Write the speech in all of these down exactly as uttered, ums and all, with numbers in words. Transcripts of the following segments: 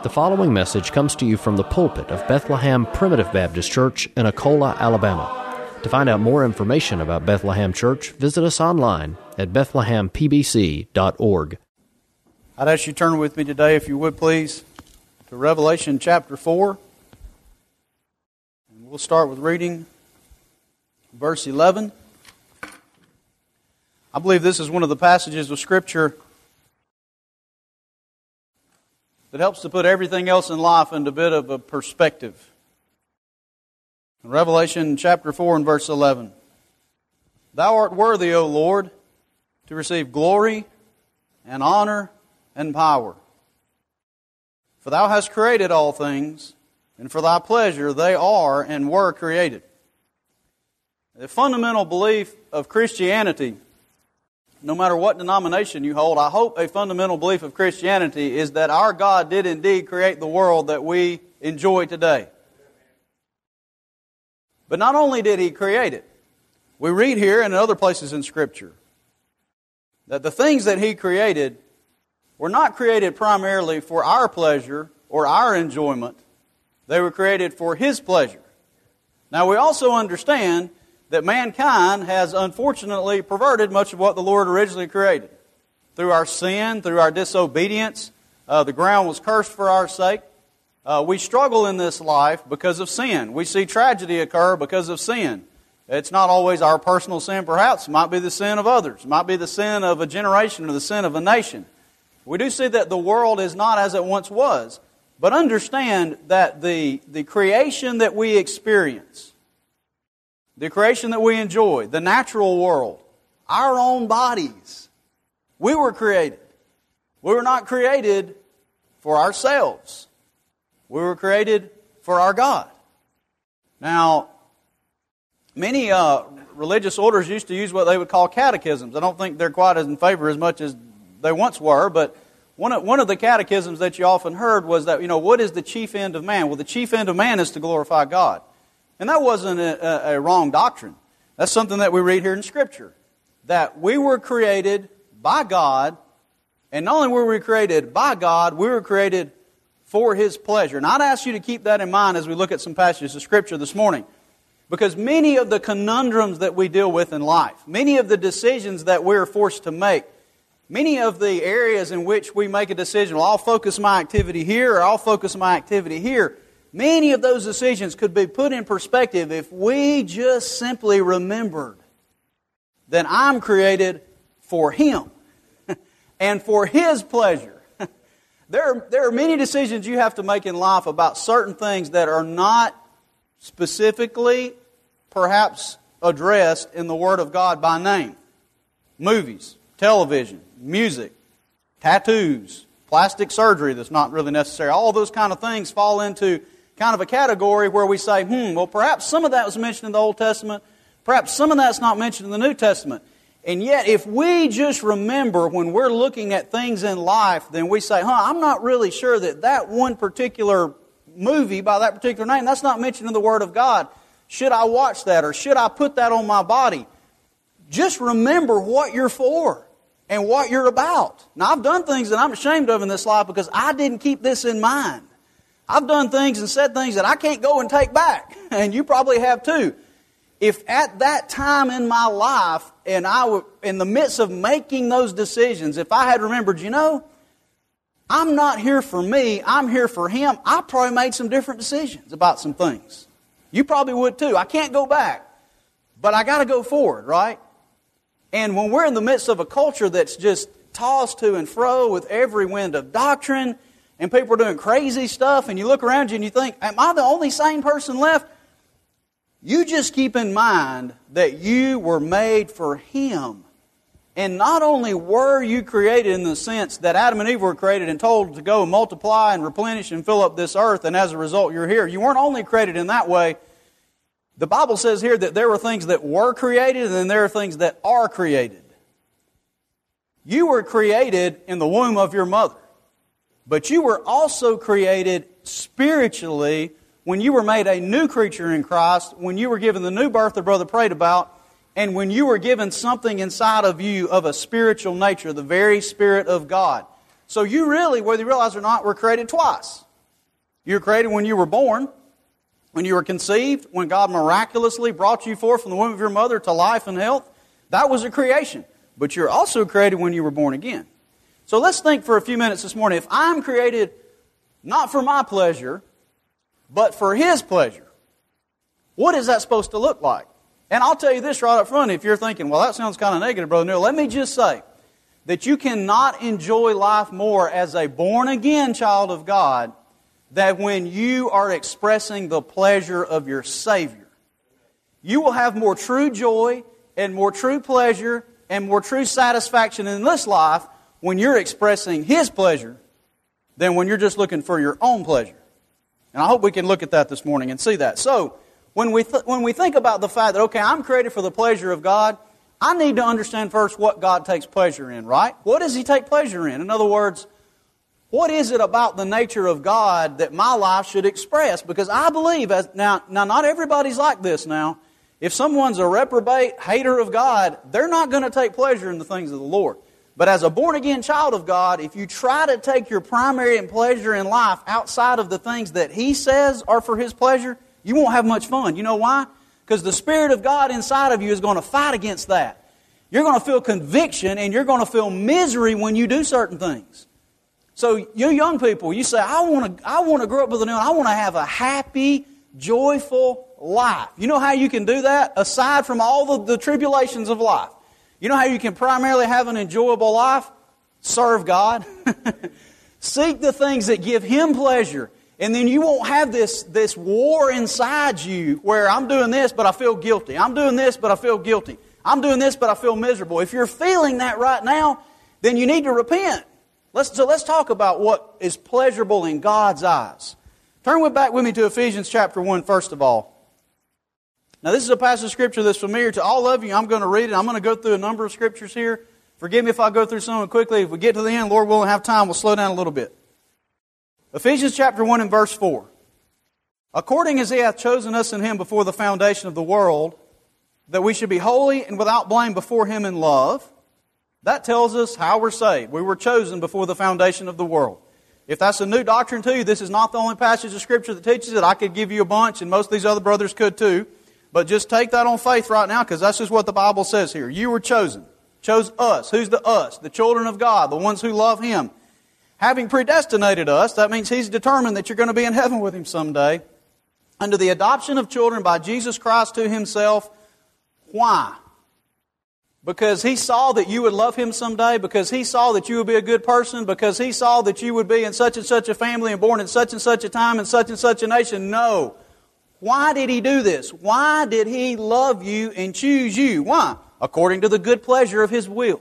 The following message comes to you from the pulpit of Bethlehem Primitive Baptist Church in Akola, Alabama. To find out more information about Bethlehem Church, visit us online at bethlehem p b c dot org. I'd ask you to turn with me today, if you would please, to Revelation chapter four. And we'll start with reading verse eleven. I believe this is one of the passages of Scripture that helps to put everything else in life into a bit of a perspective. In Revelation chapter four and verse eleven. Thou art worthy, O Lord, to receive glory and honor and power. For Thou hast created all things, and for Thy pleasure they are and were created. The fundamental belief of Christianity, no matter what denomination you hold, I hope a fundamental belief of Christianity is that our God did indeed create the world that we enjoy today. But not only did He create it, we read here and in other places in Scripture that the things that He created were not created primarily for our pleasure or our enjoyment. They were created for His pleasure. Now we also understand that mankind has unfortunately perverted much of what the Lord originally created. Through our sin, through our disobedience, uh, the ground was cursed for our sake. Uh, we struggle in this life because of sin. We see tragedy occur because of sin. It's not always our personal sin, perhaps. It might be the sin of others. It might be the sin of a generation or the sin of a nation. We do see that the world is not as it once was. But understand that the, the creation that we experience, the creation that we enjoy, the natural world, our own bodies, we were created. We were not created for ourselves. We were created for our God. Now, many uh, religious orders used to use what they would call catechisms. I don't think they're quite as in favor as much as they once were, but one of, one of the catechisms that you often heard was that, you know, what is the chief end of man? Well, the chief end of man is to glorify God. And that wasn't a, a, a wrong doctrine. That's something that we read here in Scripture. That we were created by God, and not only were we created by God, we were created for His pleasure. And I'd ask you to keep that in mind as we look at some passages of Scripture this morning. Because many of the conundrums that we deal with in life, many of the decisions that we're forced to make, many of the areas in which we make a decision, well, I'll focus my activity here or I'll focus my activity here, many of those decisions could be put in perspective if we just simply remembered that I'm created for Him and for His pleasure. There are, there are many decisions you have to make in life about certain things that are not specifically, perhaps, addressed in the Word of God by name. Movies, television, music, tattoos, plastic surgery that's not really necessary. All those kind of things fall into kind of a category where we say, hmm, well, perhaps some of that was mentioned in the Old Testament. Perhaps some of that's not mentioned in the New Testament. And yet, if we just remember when we're looking at things in life, then we say, huh, I'm not really sure that that one particular movie by that particular name, that's not mentioned in the Word of God. Should I watch that or should I put that on my body? Just remember what you're for and what you're about. Now, I've done things that I'm ashamed of in this life because I didn't keep this in mind. I've done things and said things that I can't go and take back, and you probably have too. If at that time in my life, and I were in the midst of making those decisions, if I had remembered, you know, I'm not here for me, I'm here for Him, I probably made some different decisions about some things. You probably would too. I can't go back, but I got to go forward, right? And when we're in the midst of a culture that's just tossed to and fro with every wind of doctrine, and people are doing crazy stuff, and you look around you and you think, am I the only sane person left? You just keep in mind that you were made for Him. And not only were you created in the sense that Adam and Eve were created and told to go and multiply and replenish and fill up this earth, and as a result you're here. You weren't only created in that way. The Bible says here that there were things that were created and then there are things that are created. You were created in the womb of your mother. But you were also created spiritually when you were made a new creature in Christ, when you were given the new birth that Brother prayed about, and when you were given something inside of you of a spiritual nature, the very Spirit of God. So you really, whether you realize it or not, were created twice. You were created when you were born, when you were conceived, when God miraculously brought you forth from the womb of your mother to life and health. That was a creation. But you're also created when you were born again. So let's think for a few minutes this morning. If I'm created not for my pleasure, but for His pleasure, what is that supposed to look like? And I'll tell you this right up front, if you're thinking, well, that sounds kind of negative, Brother Neil. Let me just say that you cannot enjoy life more as a born-again child of God than when you are expressing the pleasure of your Savior. You will have more true joy and more true pleasure and more true satisfaction in this life when you're expressing His pleasure than when you're just looking for your own pleasure. And I hope we can look at that this morning and see that. So, when we th- when we think about the fact that, okay, I'm created for the pleasure of God, I need to understand first what God takes pleasure in, right? What does He take pleasure in? In other words, what is it about the nature of God that my life should express? Because I believe, as now, now not everybody's like this now. If someone's a reprobate, hater of God, they're not going to take pleasure in the things of the Lord. But as a born-again child of God, if you try to take your primary pleasure in life outside of the things that He says are for His pleasure, you won't have much fun. You know why? Because the Spirit of God inside of you is going to fight against that. You're going to feel conviction and you're going to feel misery when you do certain things. So you young people, you say, I want to I want to grow up with a new, I want to have a happy, joyful life. You know how you can do that? Aside from all the, the tribulations of life. You know how you can primarily have an enjoyable life? Serve God. Seek the things that give Him pleasure. And then you won't have this, this war inside you where I'm doing this but I feel guilty. I'm doing this but I feel guilty. I'm doing this but I feel miserable. If you're feeling that right now, then you need to repent. Let's, so let's talk about what is pleasurable in God's eyes. Turn with, back with me to Ephesians chapter one first of all. Now this is a passage of Scripture that's familiar to all of you. I'm going to read it. I'm going to go through a number of Scriptures here. Forgive me if I go through some of them quickly. If we get to the end, Lord willing, have time, we'll slow down a little bit. Ephesians chapter one and verse four. According as He hath chosen us in Him before the foundation of the world, that we should be holy and without blame before Him in love. That tells us how we're saved. We were chosen before the foundation of the world. If that's a new doctrine to you, this is not the only passage of Scripture that teaches it. I could give you a bunch, and most of these other brothers could too. But just take that on faith right now, because that's just what the Bible says here. You were chosen. Chose us. Who's the us? The children of God, the ones who love Him. Having predestinated us, that means He's determined that you're going to be in heaven with Him someday, under the adoption of children by Jesus Christ to Himself. Why? Because He saw that you would love Him someday, because He saw that you would be a good person, because He saw that you would be in such and such a family and born in such and such a time in such and such a nation. No. Why did He do this? Why did He love you and choose you? Why? According to the good pleasure of His will.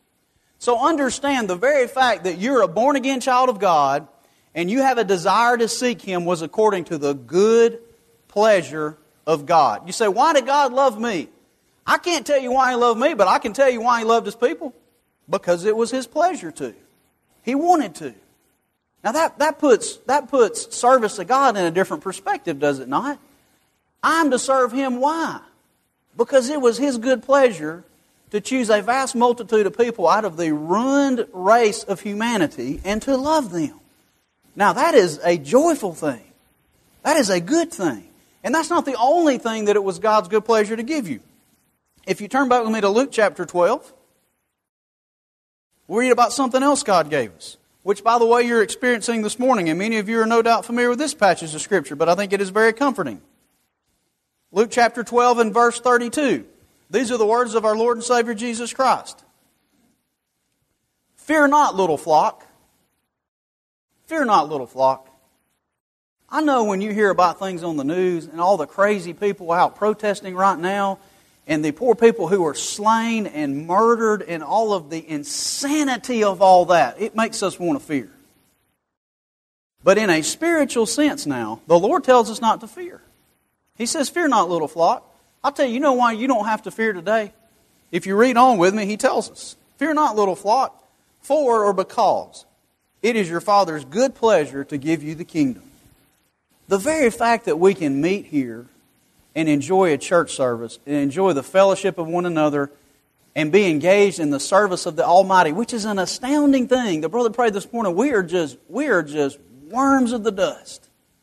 So understand the very fact that you're a born-again child of God and you have a desire to seek Him was according to the good pleasure of God. You say, why did God love me? I can't tell you why He loved me, but I can tell you why He loved His people. Because it was His pleasure to. He wanted to. Now that, that puts that puts service to God in a different perspective, does it not? I'm to serve Him. Why? Because it was His good pleasure to choose a vast multitude of people out of the ruined race of humanity and to love them. Now that is a joyful thing. That is a good thing. And that's not the only thing that it was God's good pleasure to give you. If you turn back with me to Luke chapter twelve, we read about something else God gave us, which, by the way, you're experiencing this morning, and many of you are no doubt familiar with this passage of Scripture, but I think it is very comforting. Luke chapter twelve and verse thirty-two. These are the words of our Lord and Savior Jesus Christ. Fear not, little flock. Fear not, little flock. I know when you hear about things on the news and all the crazy people out protesting right now, and the poor people who are slain and murdered and all of the insanity of all that, it makes us want to fear. But in a spiritual sense now, the Lord tells us not to fear. He says, fear not, little flock. I'll tell you, you know why you don't have to fear today? If you read on with me, He tells us, fear not, little flock, for or because it is your Father's good pleasure to give you the kingdom. The very fact that we can meet here and enjoy a church service and enjoy the fellowship of one another and be engaged in the service of the Almighty, which is an astounding thing. The brother prayed this morning, we are just, we are just worms of the dust.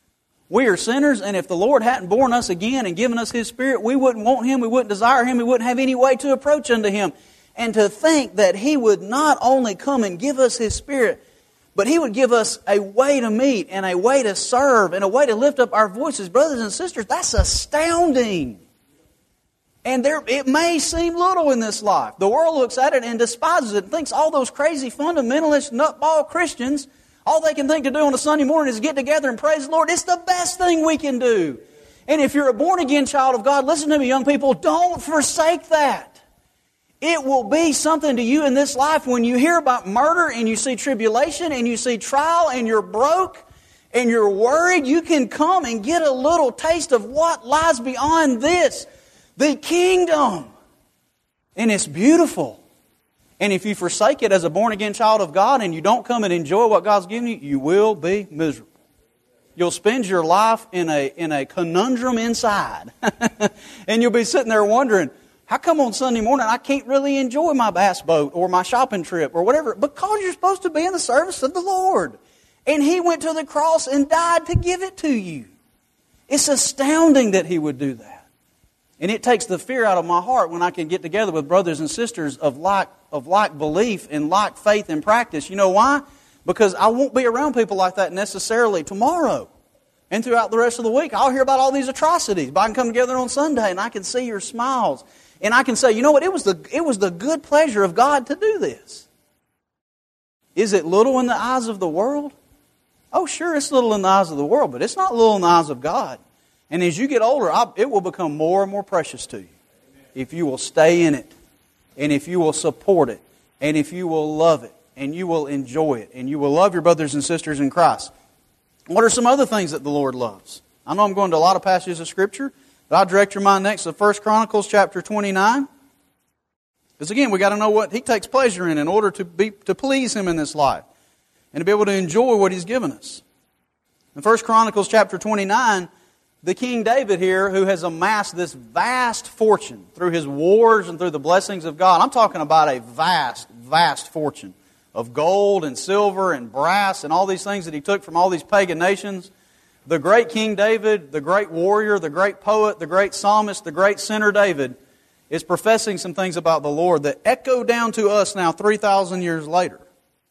We are sinners, and if the Lord hadn't born us again and given us His Spirit, we wouldn't want Him, we wouldn't desire Him, we wouldn't have any way to approach unto Him. And to think that He would not only come and give us His Spirit, but He would give us a way to meet and a way to serve and a way to lift up our voices. Brothers and sisters, that's astounding. And there, it may seem little in this life. The world looks at it and despises it and thinks all those crazy fundamentalist nutball Christians, all they can think to do on a Sunday morning is get together and praise the Lord. It's the best thing we can do. And if you're a born-again child of God, listen to me, young people, don't forsake that. It will be something to you in this life when you hear about murder and you see tribulation and you see trial and you're broke and you're worried. You can come and get a little taste of what lies beyond this. The kingdom. And it's beautiful. And if you forsake it as a born-again child of God and you don't come and enjoy what God's given you, you will be miserable. You'll spend your life in a, in a conundrum inside. And you'll be sitting there wondering, how come on Sunday morning I can't really enjoy my bass boat or my shopping trip or whatever? Because you're supposed to be in the service of the Lord. And He went to the cross and died to give it to you. It's astounding that He would do that. And it takes the fear out of my heart when I can get together with brothers and sisters of like, of like belief and like faith and practice. You know why? Because I won't be around people like that necessarily tomorrow. And throughout the rest of the week, I'll hear about all these atrocities. But I can come together on Sunday and I can see your smiles. And I can say, you know what? It was the, it was the good pleasure of God to do this. Is it little in the eyes of the world? Oh, sure, it's little in the eyes of the world, but it's not little in the eyes of God. And as you get older, it will become more and more precious to you. If you will stay in it, and if you will support it, and if you will love it, and you will enjoy it, and you will love your brothers and sisters in Christ. What are some other things that the Lord loves? I know I'm going to a lot of passages of Scripture, but I'll direct your mind next to First Chronicles chapter twenty-nine. Because again, we've got to know what He takes pleasure in in order to be to please Him in this life, and to be able to enjoy what He's given us. In First Chronicles chapter twenty-nine, the King David here, who has amassed this vast fortune through his wars and through the blessings of God. I'm talking about a vast, vast fortune of gold and silver and brass and all these things that he took from all these pagan nations. The great King David, the great warrior, the great poet, the great psalmist, the great sinner David is professing some things about the Lord that echo down to us now three thousand years later.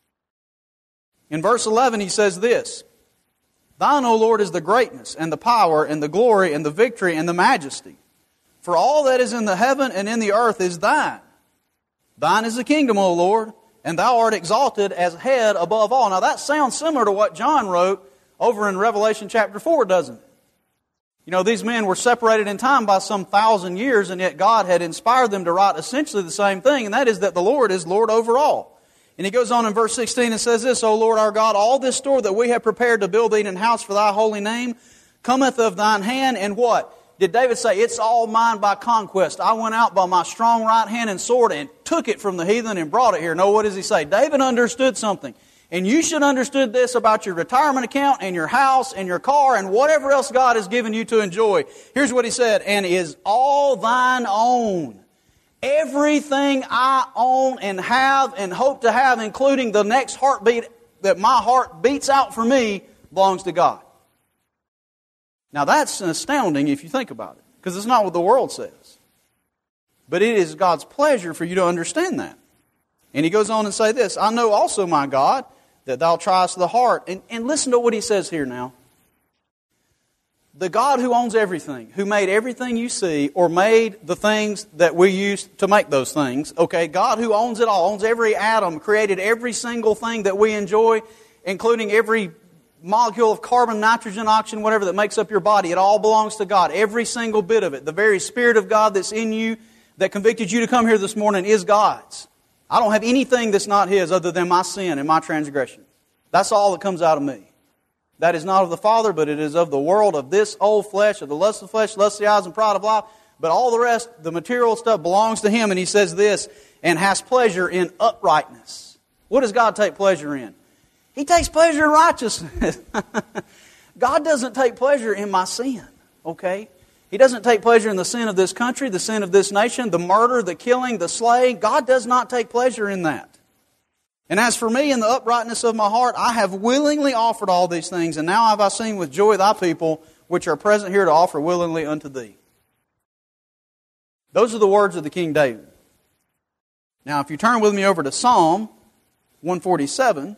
In verse eleven he says this, Thine, O Lord, is the greatness, and the power, and the glory, and the victory, and the majesty. For all that is in the heaven and in the earth is Thine. Thine is the kingdom, O Lord, and Thou art exalted as head above all. Now that sounds similar to what John wrote over in Revelation chapter four, doesn't it? You know, these men were separated in time by some thousand years, and yet God had inspired them to write essentially the same thing, and that is that the Lord is Lord over all. And he goes on in verse sixteen and says this, O Lord our God, all this store that we have prepared to build thee an house for Thy holy name cometh of Thine hand, and what? Did David say, it's all mine by conquest? I went out by my strong right hand and sword and took it from the heathen and brought it here. No, what does he say? David understood something. And you should understood this about your retirement account and your house and your car and whatever else God has given you to enjoy. Here's what he said, and is all thine own. Everything I own and have and hope to have, including the next heartbeat that my heart beats out for me, belongs to God. Now that's astounding if you think about it, because it's not what the world says. But it is God's pleasure for you to understand that. And he goes on and say this, I know also, my God, that Thou triest the heart. And, and listen to what he says here now. The God who owns everything, who made everything you see, or made the things that we use to make those things, okay, God who owns it all, owns every atom, created every single thing that we enjoy, including every molecule of carbon, nitrogen, oxygen, whatever that makes up your body, it all belongs to God, every single bit of it. The very Spirit of God that's in you, that convicted you to come here this morning, is God's. I don't have anything that's not His other than my sin and my transgression. That's all that comes out of me. That is not of the Father, but it is of the world, of this old flesh, of the lust of the flesh, lust of the eyes, and pride of life. But all the rest, the material stuff, belongs to Him. And He says this, and has pleasure in uprightness. What does God take pleasure in? He takes pleasure in righteousness. God doesn't take pleasure in my sin, okay? He doesn't take pleasure in the sin of this country, the sin of this nation, the murder, the killing, the slaying. God does not take pleasure in that. And as for me, in the uprightness of my heart, I have willingly offered all these things, and now have I seen with joy thy people, which are present here to offer willingly unto thee. Those are the words of the King David. Now, if you turn with me over to Psalm one forty-seven,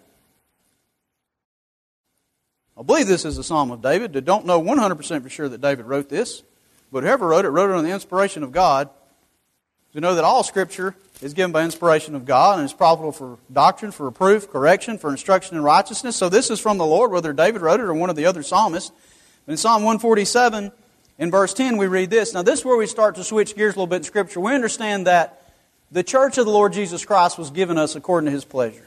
I believe this is a Psalm of David. I don't know one hundred percent for sure that David wrote this, but whoever wrote it, wrote it under the inspiration of God. We know that all Scripture is given by inspiration of God and is profitable for doctrine, for reproof, correction, for instruction in righteousness. So this is from the Lord, whether David wrote it or one of the other psalmists. In Psalm one forty-seven, in verse ten, we read this. Now this is where we start to switch gears a little bit in Scripture. We understand that the church of the Lord Jesus Christ was given us according to His pleasure.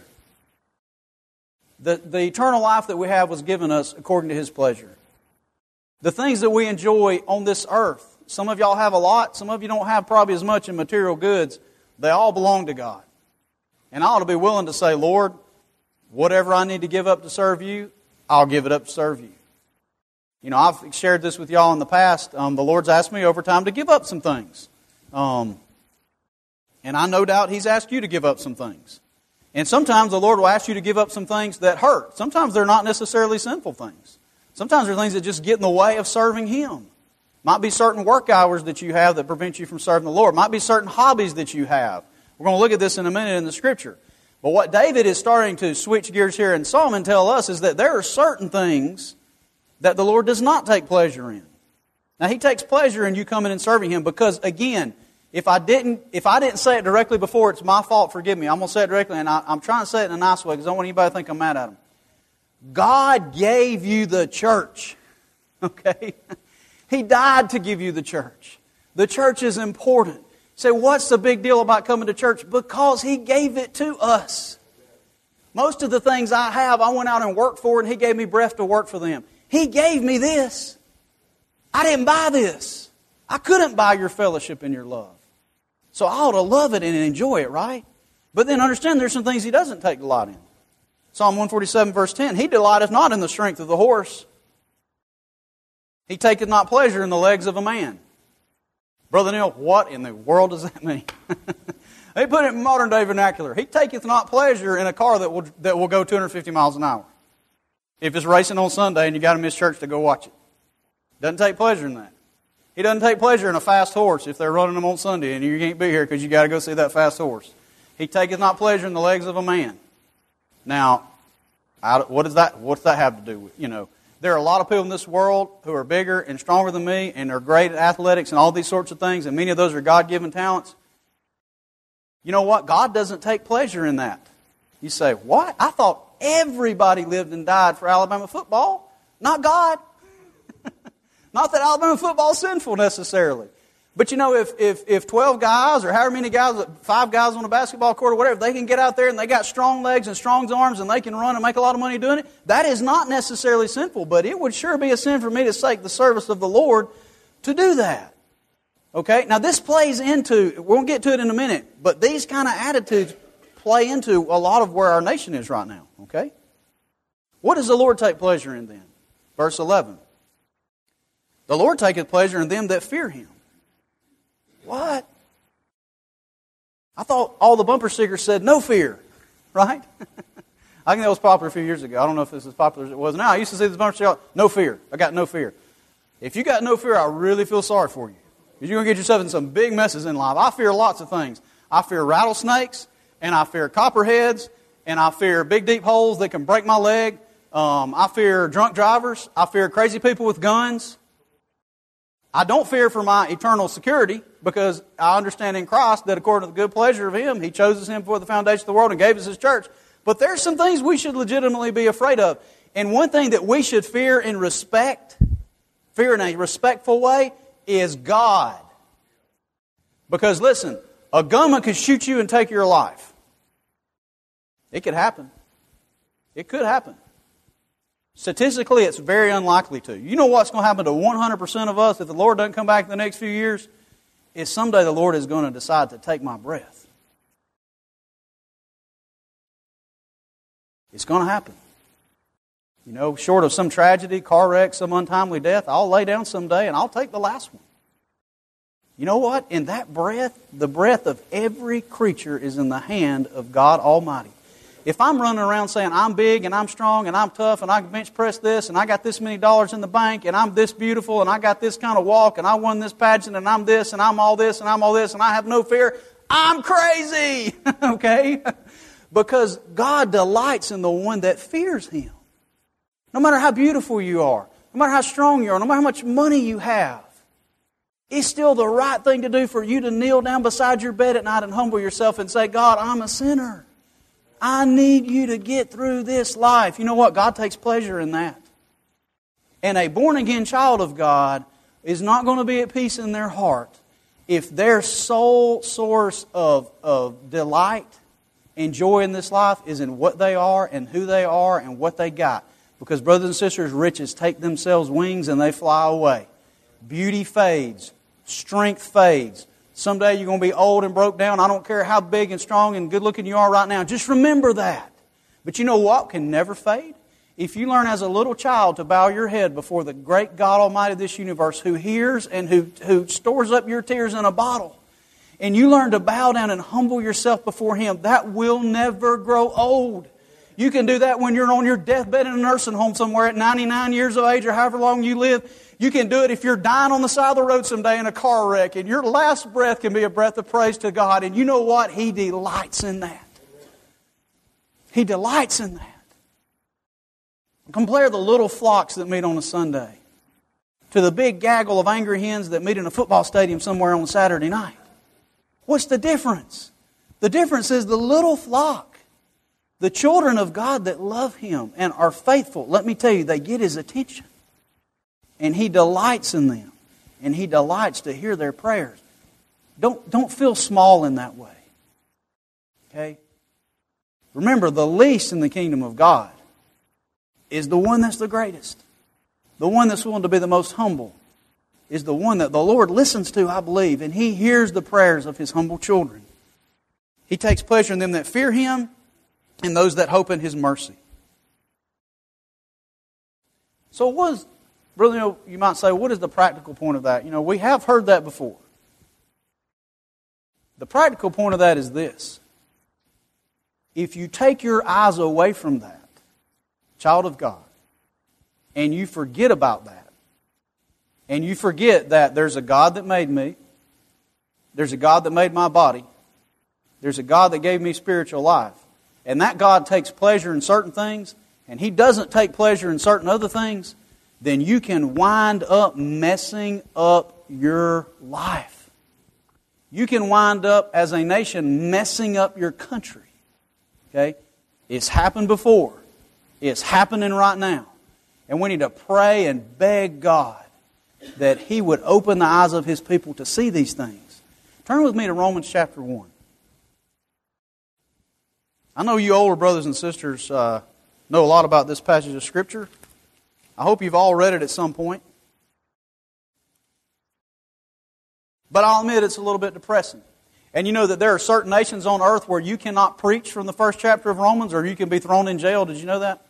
The, the eternal life that we have was given us according to His pleasure. The things that we enjoy on this earth, some of y'all have a lot, some of you don't have probably as much in material goods. They all belong to God. And I ought to be willing to say, Lord, whatever I need to give up to serve You, I'll give it up to serve You. You know, I've shared this with y'all in the past. Um, the Lord's asked me over time to give up some things. Um, and I no doubt He's asked you to give up some things. And sometimes the Lord will ask you to give up some things that hurt. Sometimes they're not necessarily sinful things. Sometimes they're things that just get in the way of serving Him. Might be certain work hours that you have that prevent you from serving the Lord. Might be certain hobbies that you have. We're going to look at this in a minute in the Scripture. But what David is starting to switch gears here in Psalm and tell us is that there are certain things that the Lord does not take pleasure in. Now, He takes pleasure in you coming and serving Him because, again, if I didn't if I didn't say it directly before, it's my fault, forgive me. I'm going to say it directly, and I, I'm trying to say it in a nice way because I don't want anybody to think I'm mad at Him. God gave you the church, okay? He died to give you the church. The church is important. You say, what's the big deal about coming to church? Because He gave it to us. Most of the things I have, I went out and worked for, and He gave me breath to work for them. He gave me this. I didn't buy this. I couldn't buy your fellowship and your love. So I ought to love it and enjoy it, right? But then understand there's some things He doesn't take delight in. Psalm one forty-seven verse ten, He delighteth not in the strength of the horse. He taketh not pleasure in the legs of a man. Brother Neil, what in the world does that mean? They put it in modern day vernacular. He taketh not pleasure in a car that will that will go two hundred fifty miles an hour. If it's racing on Sunday and you got to miss church to go watch it. Doesn't take pleasure in that. He doesn't take pleasure in a fast horse if they're running them on Sunday and you can't be here because you got to go see that fast horse. He taketh not pleasure in the legs of a man. Now, what does that what does that have to do with, you know, there are a lot of people in this world who are bigger and stronger than me and are great at athletics and all these sorts of things, and many of those are God-given talents. You know what? God doesn't take pleasure in that. You say, what? I thought everybody lived and died for Alabama football. Not God. Not that Alabama football is sinful necessarily. But you know, if, if, if twelve guys or however many guys, five guys on a basketball court or whatever, if they can get out there and they got strong legs and strong arms and they can run and make a lot of money doing it, that is not necessarily sinful. But it would sure be a sin for me to forsake the service of the Lord to do that. Okay? Now this plays into, we'll get to it in a minute, but these kind of attitudes play into a lot of where our nation is right now. Okay? What does the Lord take pleasure in then? Verse eleven. The Lord taketh pleasure in them that fear Him. What? I thought all the bumper stickers said no fear, right? I think that was popular a few years ago. I don't know if this is as popular as it was now. I used to see this bumper sticker, no fear. I got no fear. If you got no fear, I really feel sorry for you. Because you're going to get yourself in some big messes in life. I fear lots of things. I fear rattlesnakes, and I fear copperheads, and I fear big deep holes that can break my leg. Um, I fear drunk drivers. I fear crazy people with guns. I don't fear for my eternal security because I understand in Christ that according to the good pleasure of Him, He chose us Him before the foundation of the world and gave us His church. But there's some things we should legitimately be afraid of. And one thing that we should fear and respect, fear in a respectful way, is God. Because listen, a gunman could shoot you and take your life. It could happen. It could happen. Statistically, it's very unlikely to. You know what's going to happen to one hundred percent of us if the Lord doesn't come back in the next few years? Is someday the Lord is going to decide to take my breath. It's going to happen. You know, short of some tragedy, car wreck, some untimely death, I'll lay down someday and I'll take the last one. You know what? In that breath, the breath of every creature is in the hand of God Almighty. If I'm running around saying I'm big and I'm strong and I'm tough and I can bench press this and I got this many dollars in the bank and I'm this beautiful and I got this kind of walk and I won this pageant and I'm this and I'm all this and I'm all this and I have no fear, I'm crazy, okay? Because God delights in the one that fears Him. No matter how beautiful you are, no matter how strong you are, no matter how much money you have, it's still the right thing to do for you to kneel down beside your bed at night and humble yourself and say, God, I'm a sinner. I need you to get through this life. You know what? God takes pleasure in that. And a born-again child of God is not going to be at peace in their heart if their sole source of, of delight and joy in this life is in what they are and who they are and what they got. Because brothers and sisters, riches take themselves wings and they fly away. Beauty fades. Strength fades. Someday you're going to be old and broke down. I don't care how big and strong and good looking you are right now. Just remember that. But you know what can never fade? If you learn as a little child to bow your head before the great God Almighty of this universe who hears and who, who stores up your tears in a bottle, and you learn to bow down and humble yourself before Him, that will never grow old. You can do that when you're on your deathbed in a nursing home somewhere at ninety-nine years of age or however long you live. You can do it if you're dying on the side of the road someday in a car wreck, and your last breath can be a breath of praise to God. And you know what? He delights in that. He delights in that. Compare the little flocks that meet on a Sunday to the big gaggle of angry hens that meet in a football stadium somewhere on a Saturday night. What's the difference? The difference is the little flock. The children of God that love Him and are faithful, let me tell you, they get His attention. And He delights in them. And He delights to hear their prayers. Don't, don't feel small in that way. Okay? Remember, the least in the kingdom of God is the one that's the greatest. The one that's willing to be the most humble is the one that the Lord listens to, I believe. And He hears the prayers of His humble children. He takes pleasure in them that fear Him and those that hope in His mercy. So what is, really, you know, you might say, what is the practical point of that? You know, we have heard that before. The practical point of that is this. If you take your eyes away from that, child of God, and you forget about that, and you forget that there's a God that made me, there's a God that made my body, there's a God that gave me spiritual life, and that God takes pleasure in certain things, and He doesn't take pleasure in certain other things, then you can wind up messing up your life. You can wind up, as a nation, messing up your country. Okay? It's happened before. It's happening right now. And we need to pray and beg God that He would open the eyes of His people to see these things. Turn with me to Romans chapter one. I know you older brothers and sisters uh, know a lot about this passage of Scripture. I hope you've all read it at some point. But I'll admit it's a little bit depressing. And you know that there are certain nations on earth where you cannot preach from the first chapter of Romans, or you can be thrown in jail. Did you know that?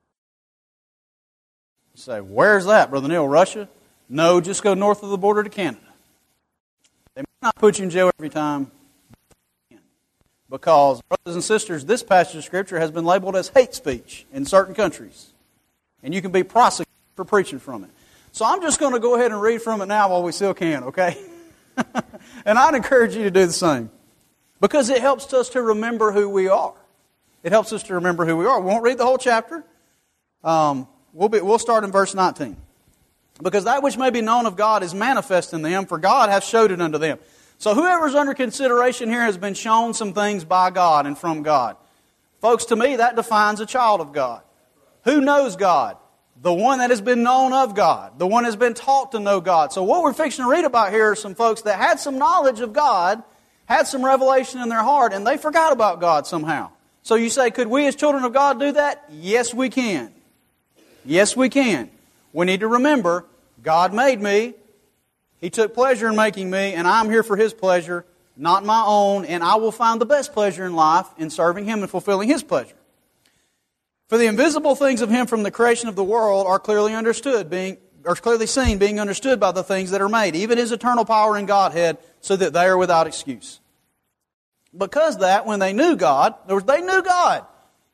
You say, where's that, Brother Neil? Russia? No, just go north of the border to Canada. They might not put you in jail every time. Because, brothers and sisters, this passage of Scripture has been labeled as hate speech in certain countries. And you can be prosecuted for preaching from it. So I'm just going to go ahead and read from it now while we still can, okay? And I'd encourage you to do the same. Because it helps us to remember who we are. It helps us to remember who we are. We won't read the whole chapter. Um, we'll, be, we'll start in verse nineteen. Because that which may be known of God is manifest in them, for God hath showed it unto them. So whoever's under consideration here has been shown some things by God and from God. Folks, to me, that defines a child of God. Who knows God? The one that has been known of God. The one that has been taught to know God. So what we're fixing to read about here are some folks that had some knowledge of God, had some revelation in their heart, and they forgot about God somehow. So you say, could we as children of God do that? Yes, we can. Yes, we can. We need to remember, God made me. He took pleasure in making me, and I'm here for His pleasure, not my own, and I will find the best pleasure in life in serving Him and fulfilling His pleasure. For the invisible things of Him from the creation of the world are clearly understood, being are clearly seen, being understood by the things that are made, even His eternal power in Godhead, so that they are without excuse. Because that, when they knew God, in other words, they knew God.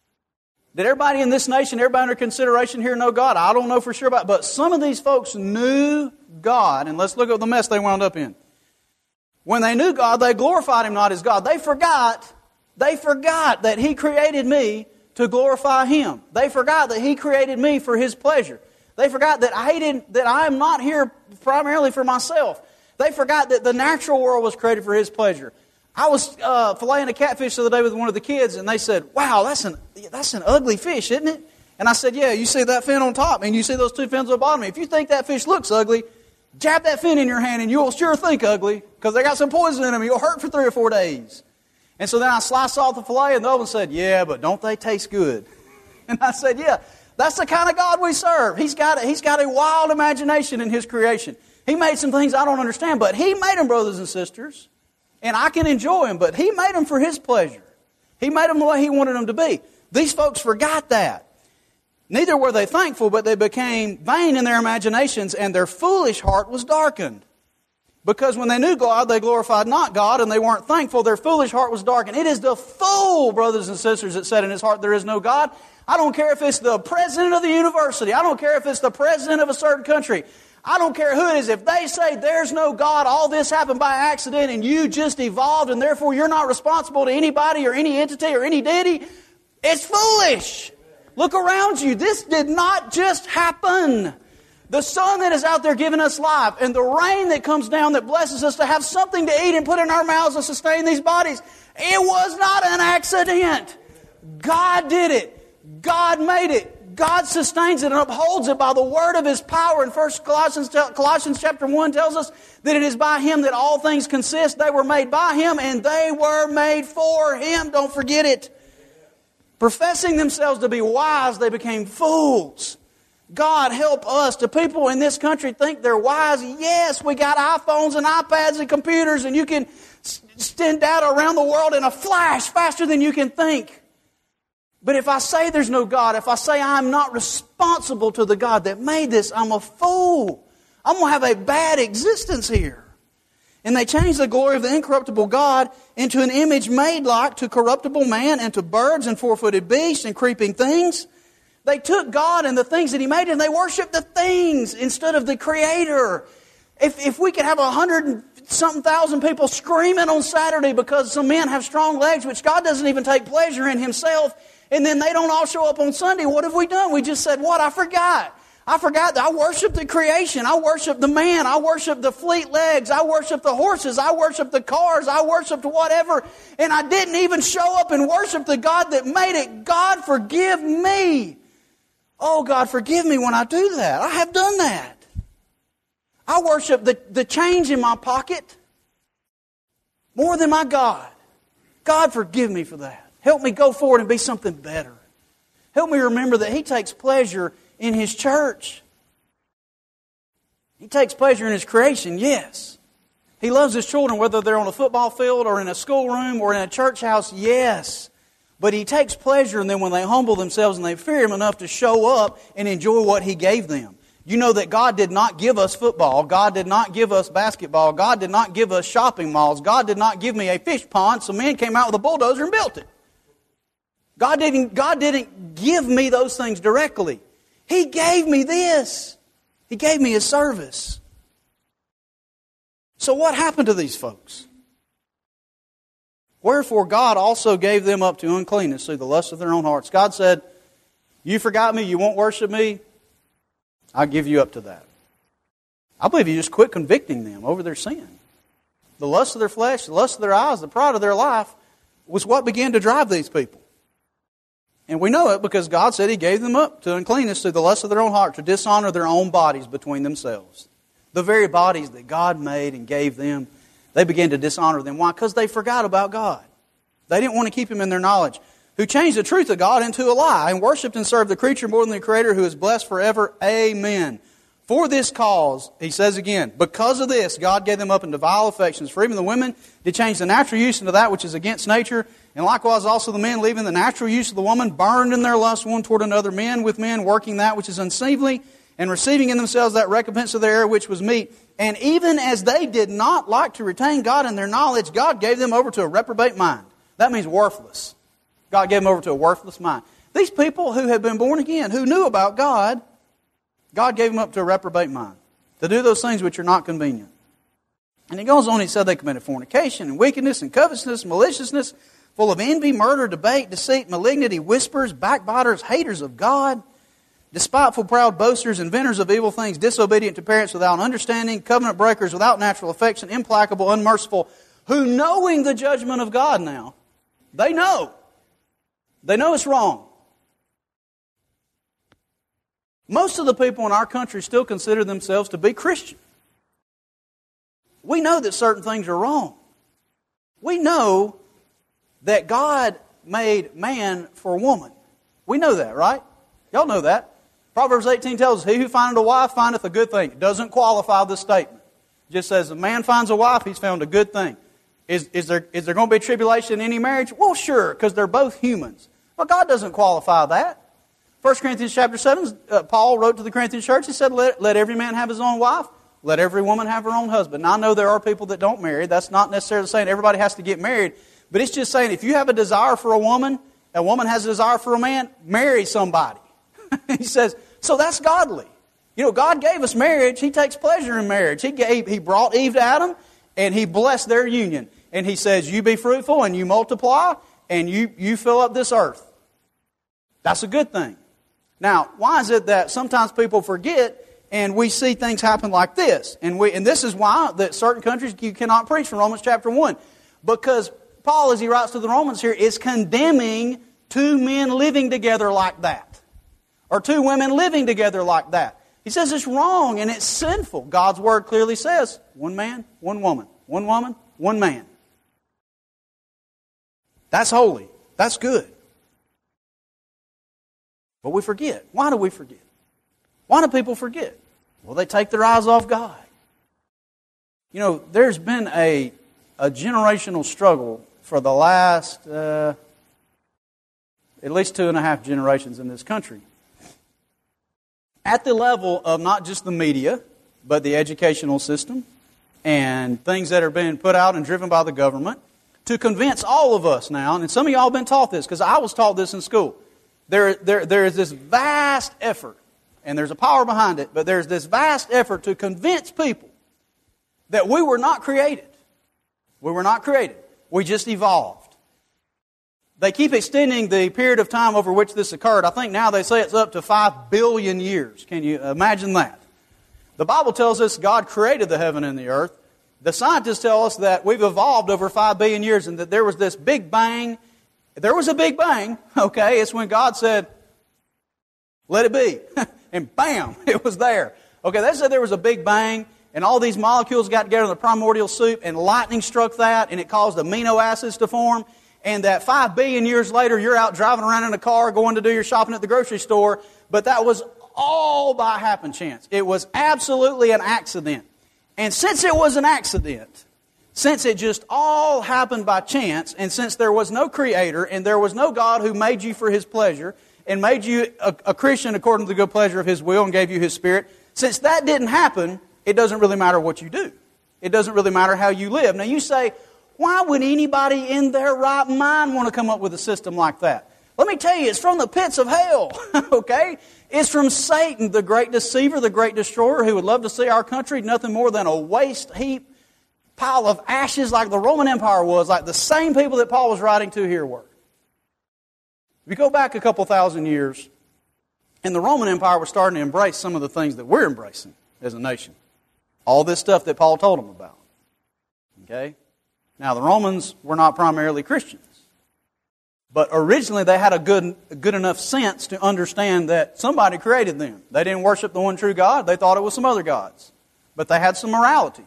Did everybody in this nation, everybody under consideration here know God? I don't know for sure about it. But some of these folks knew God. And let's look at the mess they wound up in. When they knew God, they glorified Him not as God. They forgot, they forgot that He created me to glorify Him. They forgot that He created me for His pleasure. They forgot that I didn't, that I am not here primarily for myself. They forgot that the natural world was created for His pleasure. I was uh, filleting a catfish the other day with one of the kids, and they said, "Wow, that's an that's an ugly fish, isn't it?" And I said, "Yeah, you see that fin on top, and you see those two fins on the bottom. If you think that fish looks ugly, jab that fin in your hand, and you'll sure think ugly, because they got some poison in them, and you'll hurt for three or four days." And so then I sliced off the fillet, and the other one said, "Yeah, but don't they taste good?" And I said, "Yeah, that's the kind of God we serve. He's got a, He's got a wild imagination in His creation. He made some things I don't understand, but He made them, brothers and sisters. And I can enjoy them, but He made them for His pleasure. He made them the way He wanted them to be." These folks forgot that. Neither were they thankful, but they became vain in their imaginations, and their foolish heart was darkened. Because when they knew God, they glorified not God, and they weren't thankful. Their foolish heart was darkened. It is the fool, brothers and sisters, that said in his heart, "There is no God." I don't care if it's the president of the university. I don't care if it's the president of a certain country. I don't care who it is. If they say there's no God, all this happened by accident and you just evolved and therefore you're not responsible to anybody or any entity or any deity, it's foolish. Look around you. This did not just happen. The sun that is out there giving us life and the rain that comes down that blesses us to have something to eat and put in our mouths to sustain these bodies, it was not an accident. God did it. God made it. God sustains it and upholds it by the word of His power. And First Colossians, Colossians chapter one tells us that it is by Him that all things consist. They were made by Him and they were made for Him. Don't forget it. Professing themselves to be wise, they became fools. God help us. Do people in this country think they're wise? Yes, we got iPhones and iPads and computers, and you can send data around the world in a flash faster than you can think. But if I say there's no God, if I say I'm not responsible to the God that made this, I'm a fool. I'm going to have a bad existence here. And they changed the glory of the incorruptible God into an image made like to corruptible man and to birds and four-footed beasts and creeping things. They took God and the things that He made and they worshiped the things instead of the Creator. If, if we could have a hundred and something thousand people screaming on Saturday because some men have strong legs, which God doesn't even take pleasure in Himself, and then they don't all show up on Sunday, what have we done? We just said, what? I forgot. I forgot that I worship the creation. I worship the man. I worship the fleet legs. I worship the horses. I worship the cars. I worshiped whatever. And I didn't even show up and worship the God that made it. God, forgive me. Oh, God, forgive me when I do that. I have done that. I worship the, the change in my pocket more than my God. God, forgive me for that. Help me go forward and be something better. Help me remember that He takes pleasure in His church. He takes pleasure in His creation, yes. He loves His children, whether they're on a football field or in a schoolroom or in a church house, yes. But He takes pleasure in them when they humble themselves and they fear Him enough to show up and enjoy what He gave them. You know that God did not give us football. God did not give us basketball. God did not give us shopping malls. God did not give me a fish pond. Some men came out with a bulldozer and built it. God didn't, God didn't give me those things directly. He gave me this. He gave me His service. So what happened to these folks? Wherefore God also gave them up to uncleanness through the lust of their own hearts. God said, you forgot me, you won't worship me, I'll give you up to that. I believe He just quit convicting them over their sin. The lust of their flesh, the lust of their eyes, the pride of their life was what began to drive these people. And we know it because God said He gave them up to uncleanness through the lust of their own heart, to dishonor their own bodies between themselves. The very bodies that God made and gave them, they began to dishonor them. Why? Because they forgot about God. They didn't want to keep Him in their knowledge. Who changed the truth of God into a lie and worshipped and served the creature more than the Creator, who is blessed forever. Amen. For this cause, he says again, because of this, God gave them up into vile affections. For even the women did change the natural use into that which is against nature. And likewise also the men, leaving the natural use of the woman, burned in their lust one toward another, men with men, working that which is unseemly, and receiving in themselves that recompense of their error which was meet. And even as they did not like to retain God in their knowledge, God gave them over to a reprobate mind. That means worthless. God gave them over to a worthless mind. These people who had been born again, who knew about God, God gave them up to a reprobate mind, to do those things which are not convenient. And he goes on, he said they committed fornication and wickedness and covetousness, maliciousness, full of envy, murder, debate, deceit, malignity, whispers, backbiters, haters of God, despiteful, proud, boasters, inventors of evil things, disobedient to parents without understanding, covenant breakers without natural affection, implacable, unmerciful, who knowing the judgment of God now, they know. They know it's wrong. Most of the people in our country still consider themselves to be Christian. We know that certain things are wrong. We know that God made man for woman. We know that, right? Y'all know that. Proverbs eighteen tells us, he who findeth a wife findeth a good thing. It doesn't qualify the statement. It just says, if a man finds a wife, he's found a good thing. Is, is, there, is there going to be tribulation in any marriage? Well, sure, because they're both humans. But God doesn't qualify that. First Corinthians chapter seven, uh, Paul wrote to the Corinthian church, he said, let, let every man have his own wife. Let every woman have her own husband. Now, I know there are people that don't marry. That's not necessarily saying everybody has to get married. But it's just saying if you have a desire for a woman, a woman has a desire for a man, marry somebody. He says, so that's godly. You know, God gave us marriage. He takes pleasure in marriage. He gave, He brought Eve to Adam, and He blessed their union. And He says, you be fruitful, and you multiply, and you, you fill up this earth. That's a good thing. Now, why is it that sometimes people forget and we see things happen like this? And we and this is why that certain countries you cannot preach from Romans chapter one. Because Paul, as he writes to the Romans here, is condemning two men living together like that. Or two women living together like that. He says it's wrong and it's sinful. God's Word clearly says, one man, one woman. One woman, one man. That's holy. That's good. But we forget. Why do we forget? Why do people forget? Well, they take their eyes off God. You know, there's been a, a generational struggle for the last uh, at least two and a half generations in this country. At the level of not just the media, but the educational system and things that are being put out and driven by the government to convince all of us now, and some of y'all have been taught this because I was taught this in school. There, there, there is this vast effort, and there's a power behind it, but there's this vast effort to convince people that we were not created. We were not created. We just evolved. They keep extending the period of time over which this occurred. I think now they say it's up to five billion years. Can you imagine that? The Bible tells us God created the heaven and the earth. The scientists tell us that we've evolved over five billion years and that there was this big bang. There was a big bang, okay? It's when God said, let it be. And bam, it was there. Okay, they said there was a big bang, and all these molecules got together in the primordial soup, and lightning struck that, and it caused amino acids to form. And that five billion years later, you're out driving around in a car, going to do your shopping at the grocery store. But that was all by happen chance. It was absolutely an accident. And since it was an accident, since it just all happened by chance, and since there was no Creator, and there was no God who made you for His pleasure, and made you a, a Christian according to the good pleasure of His will, and gave you His Spirit, since that didn't happen, it doesn't really matter what you do. It doesn't really matter how you live. Now you say, why would anybody in their right mind want to come up with a system like that? Let me tell you, it's from the pits of hell, okay? It's from Satan, the great deceiver, the great destroyer, who would love to see our country nothing more than a waste heap, pile of ashes like the Roman Empire was, like the same people that Paul was writing to here were. If you go back a couple thousand years, and the Roman Empire was starting to embrace some of the things that we're embracing as a nation. All this stuff that Paul told them about. Okay? Now, the Romans were not primarily Christians. But originally they had a good, a good enough sense to understand that somebody created them. They didn't worship the one true God. They thought it was some other gods. But they had some morality.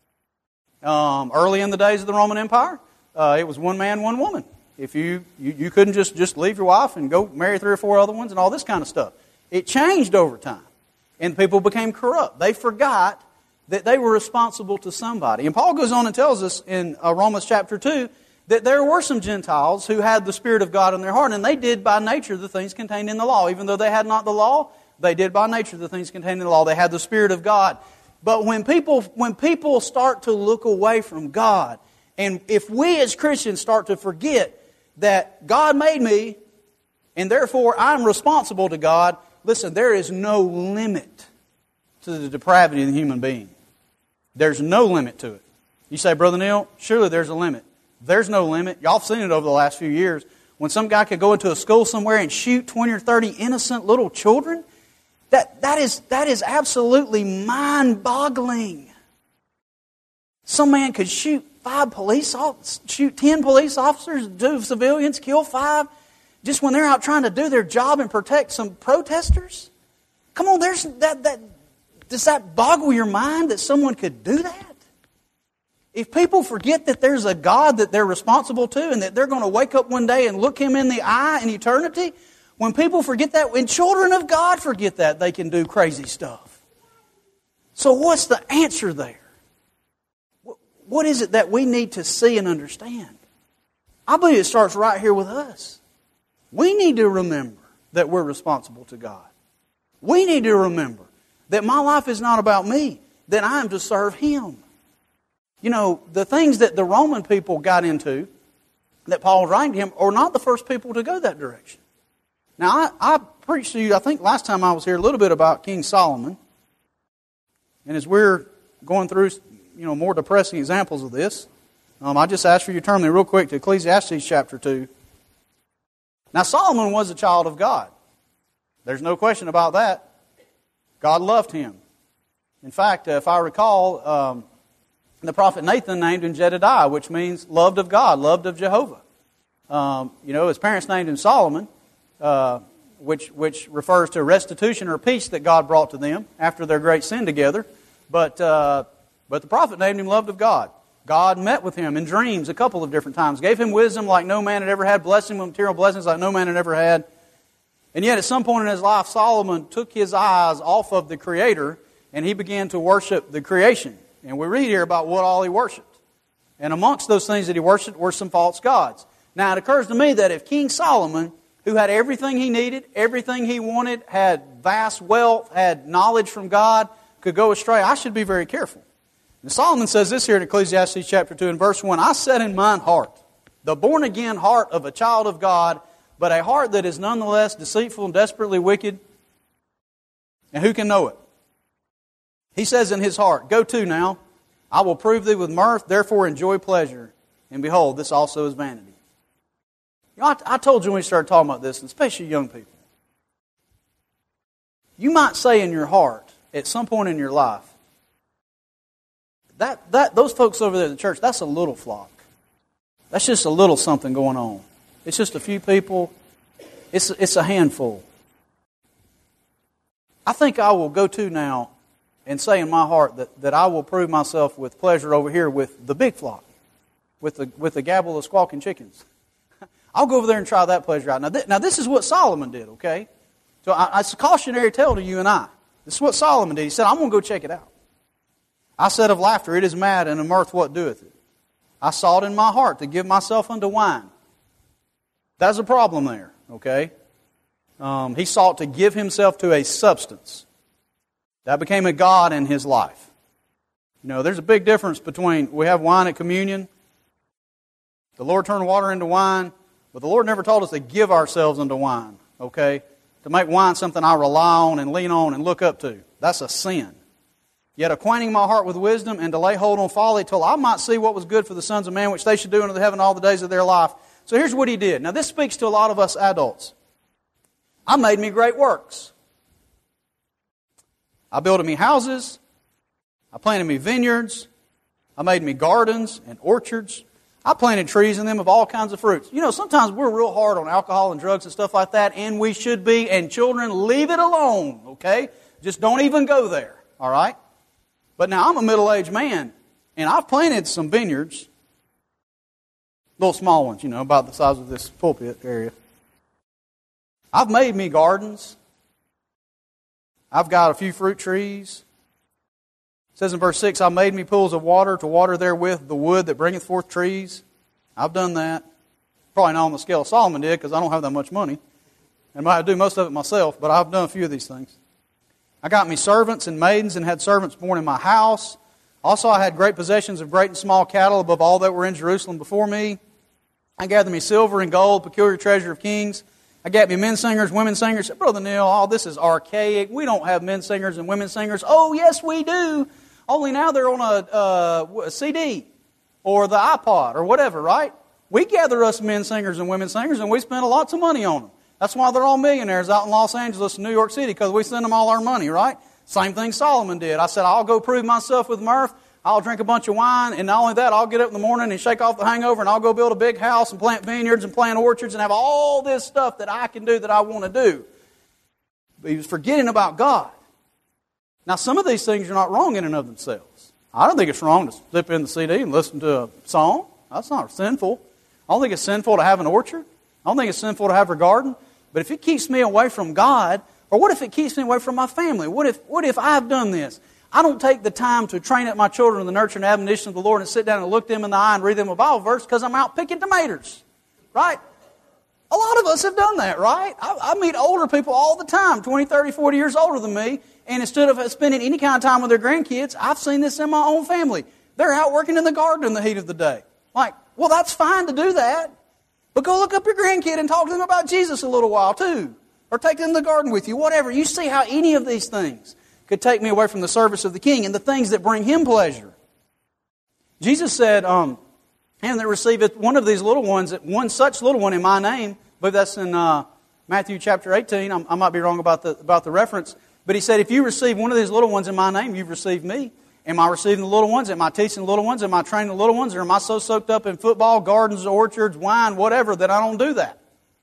Um, early in the days of the Roman Empire, uh, it was one man, one woman. If you, you, you couldn't just, just leave your wife and go marry three or four other ones and all this kind of stuff. It changed over time. And people became corrupt. They forgot that they were responsible to somebody. And Paul goes on and tells us in uh, Romans chapter two that there were some Gentiles who had the Spirit of God in their heart, and they did by nature the things contained in the law. Even though they had not the law, they did by nature the things contained in the law. They had the Spirit of God. But when people, when people start to look away from God, and if we as Christians start to forget that God made me, and therefore I'm responsible to God. Listen, there is no limit to the depravity of the human being. There's no limit to it. You say, Brother Neil, surely there's a limit. There's no limit. Y'all have seen it over the last few years. When some guy could go into a school somewhere and shoot twenty or thirty innocent little children, that, that is, that is absolutely mind-boggling. Some man could shoot five police officers, shoot ten police officers, two civilians, kill five, just when they're out trying to do their job and protect some protesters. Come on, there's that. That does that boggle your mind that someone could do that? If people forget that there's a God that they're responsible to and that they're going to wake up one day and look Him in the eye in eternity, when people forget that, when children of God forget that, they can do crazy stuff. So what's the answer there? What is it that we need to see and understand? I believe it starts right here with us. We need to remember that we're responsible to God. We need to remember that my life is not about me, that I am to serve Him. You know, the things that the Roman people got into, that Paul was writing to him, are not the first people to go that direction. Now, I, I preached to you, I think last time I was here, a little bit about King Solomon. And as we're going through, you know, more depressing examples of this, um, I just asked for you to turn me real quick to Ecclesiastes chapter two. Now, Solomon was a child of God. There's no question about that. God loved him. In fact, uh, if I recall, um, the prophet Nathan named him Jedediah, which means loved of God, loved of Jehovah. Um, you know, his parents named him Solomon, uh, which which refers to restitution or peace that God brought to them after their great sin together. But uh, but the prophet named him loved of God. God met with him in dreams a couple of different times, gave him wisdom like no man had ever had, blessed him with material blessings like no man had ever had. And yet at some point in his life, Solomon took his eyes off of the Creator and he began to worship the creation. And we read here about what all he worshipped. And amongst those things that he worshipped were some false gods. Now it occurs to me that if King Solomon, who had everything he needed, everything he wanted, had vast wealth, had knowledge from God, could go astray, I should be very careful. And Solomon says this here in Ecclesiastes chapter two and verse one, I set in mine heart, the born-again heart of a child of God, but a heart that is nonetheless deceitful and desperately wicked. And who can know it? He says in his heart, go to now, I will prove thee with mirth, therefore enjoy pleasure. And behold, this also is vanity. You know, I, I told you when we started talking about this, and especially young people, you might say in your heart, at some point in your life, that, that those folks over there at the church, that's a little flock. That's just a little something going on. It's just a few people. It's, it's a handful. I think I will go to now and say in my heart that, that I will prove myself with pleasure over here with the big flock, with the with the gabble of squawking chickens. I'll go over there and try that pleasure out. Now, th- now this is what Solomon did, okay? So I, it's a cautionary tale to you and I. This is what Solomon did. He said, I'm going to go check it out. I said of laughter, it is mad, and of mirth, what doeth it? I sought in my heart to give myself unto wine. That's a problem there, okay? Um, he sought to give himself to a substance. That became a god in his life. You know, there's a big difference between, we have wine at communion. The Lord turned water into wine, but the Lord never told us to give ourselves into wine, okay? To make wine something I rely on and lean on and look up to. That's a sin. Yet acquainting my heart with wisdom and to lay hold on folly till I might see what was good for the sons of man, which they should do unto the heaven all the days of their life. So here's what he did. Now this speaks to a lot of us adults. I made me great works. I built me houses. I planted me vineyards. I made me gardens and orchards. I planted trees in them of all kinds of fruits. You know, sometimes we're real hard on alcohol and drugs and stuff like that, and we should be. And children, leave it alone, okay? Just don't even go there, all right? But now I'm a middle-aged man, and I've planted some vineyards. Little small ones, you know, about the size of this pulpit area. I've made me gardens. I've got a few fruit trees. It says in verse six, I made me pools of water to water therewith the wood that bringeth forth trees. I've done that. Probably not on the scale Solomon did because I don't have that much money. And I do most of it myself, but I've done a few of these things. I got me servants and maidens and had servants born in my house. Also I had great possessions of great and small cattle above all that were in Jerusalem before me. I gathered me silver and gold, peculiar treasure of kings. I got me men singers, women singers. I said, Brother Neil, all this is archaic. We don't have men singers and women singers. Oh, yes, we do. Only now they're on a, uh, a C D or the iPod or whatever, right? We gather us men singers and women singers, and we spend lots of money on them. That's why they're all millionaires out in Los Angeles and New York City, because we send them all our money, right? Same thing Solomon did. I said, I'll go prove myself with mirth. I'll drink a bunch of wine, and not only that, I'll get up in the morning and shake off the hangover, and I'll go build a big house and plant vineyards and plant orchards and have all this stuff that I can do that I want to do. But he was forgetting about God. Now, some of these things are not wrong in and of themselves. I don't think it's wrong to slip in the C D and listen to a song. That's not sinful. I don't think it's sinful to have an orchard. I don't think it's sinful to have a garden. But if it keeps me away from God, or what if it keeps me away from my family? What if, what if I've done this? I don't take the time to train up my children in the nurture and admonition of the Lord and sit down and look them in the eye and read them a Bible verse because I'm out picking tomatoes. Right? A lot of us have done that, right? I, I meet older people all the time, twenty, thirty, forty years older than me, and instead of spending any kind of time with their grandkids, I've seen this in my own family. They're out working in the garden in the heat of the day. Like, well, that's fine to do that, but go look up your grandkid and talk to them about Jesus a little while too. Or take them to the garden with you, whatever. You see how any of these things could take me away from the service of the King and the things that bring Him pleasure. Jesus said, um, and that receiveth one of these little ones, one such little one in my name, I believe that's in uh, Matthew chapter eighteen. I'm, I might be wrong about the about the reference. But He said, if you receive one of these little ones in my name, you've received me. Am I receiving the little ones? Am I teaching the little ones? Am I training the little ones? Or am I so soaked up in football, gardens, orchards, wine, whatever, that I don't do that?